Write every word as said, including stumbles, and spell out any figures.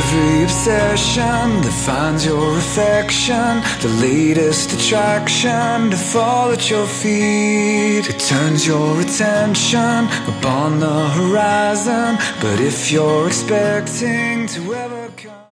every obsession that finds your affection, the latest attraction to fall at your feet. It turns your attention upon the horizon, but if you're expecting to ever